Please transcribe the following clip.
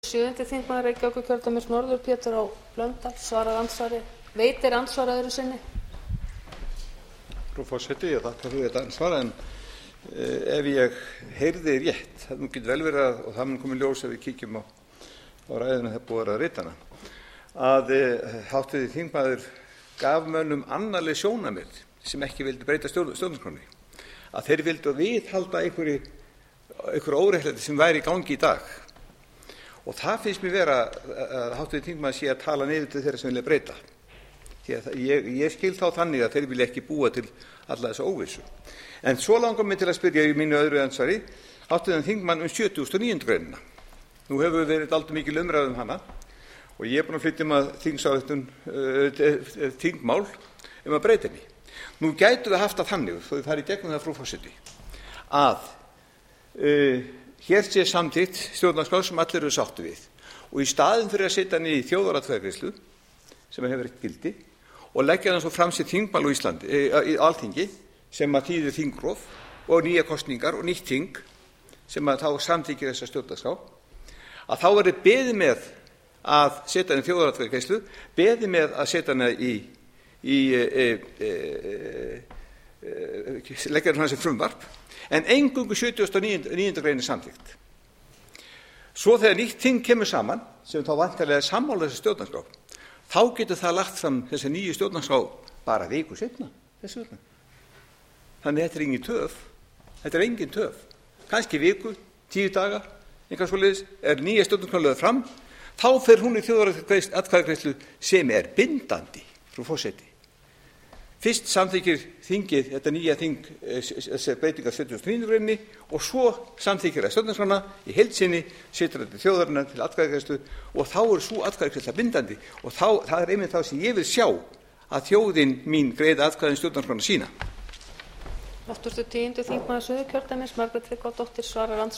Sjöundi þingmaður Reykjavíkurkjördæmis norður, Pétur H. Blöndal, svarar andsvari. Veitir andsvar öðru sinni. Frú forseti, ég þakka fyrir þetta andsvar, en ef ég heyrði rétt, það getur vel verið og það mun koma í ljós ef við kíkjum á ræðuna þegar búið að rita hana, að háttvirtur þingmaður gaf mönnum annarleg sjónarmið sem ekki vildi breyta stjórnarskránni, að þeir vildu viðhalda einhverju óréttlæti sem væri í gangi í dag. Og það finnst mér vera að háttvirtur þingmaður sé að tala niður til þeirra sem vilja breyta. Því að ég skil þá þannig að þeir vilja ekki búa til alla þessa óvissu. En svo langar mig til að spyrja í mínu öðru andsvari háttvirtan þingmann 79. greinina. Nú hefur verið dálítið mikil umræða hana og ég er búinn að flytja þingmál að breyta henni. Nú gætum við haft það þannig, þó við farið í gegnum það, frú forseti, að hér sé samþykkt stjórnarskrá sem allir eru sáttu við og í staðinn fyrir að setja hann í þjóðaratkvæðagreiðslu sem hefur eitt gildi og leggja hann svo fram sér þingmál á Íslandi, í Alþingi, sem að þýðir þingrof og nýja kosningar og nýtt þing sem að þá samþykkir þessa stjórnarskrá, að þá verði beðið með að setja hann í þjóðaratkvæðagreiðslu, beðið með að setja hann leggja hann sem frumvarp, en eingöngu 79. grein samþykkt. Svo þegar nýtt þing kemur saman, sem þá vantarlega sammála þessi stjórnarskrá, þá getur það lagt fram þessi nýju stjórnarskrá bara viku seinna, þess vegna. Þannig þetta er engin töf. Þetta er engin töf. Kannski viku, 10 daga, eitthvað svoleiðis, er nýja stjórnarskrá lögð fram, þá fer hún í þjóðaratkvæðagreiðslu sem er bindandi, frú forseti. Fyrst samþykkir þingið þetta nýja þing breytingar 79. greininni og svo samþykkir það stjórnarskrána í heild sinni, setur þetta þjóðarinnar til atkvæðagreiðslu og þá er sú atkvæðagreiðsla bindandi og það er einmitt þá sem ég vil sjá að þjóðin mín greiða atkvæðin stjórnarskrána sína. Háttvirtur 10. þingmaður Suðurkjördæmis Margrét Tryggvadóttir, svarar andsvari.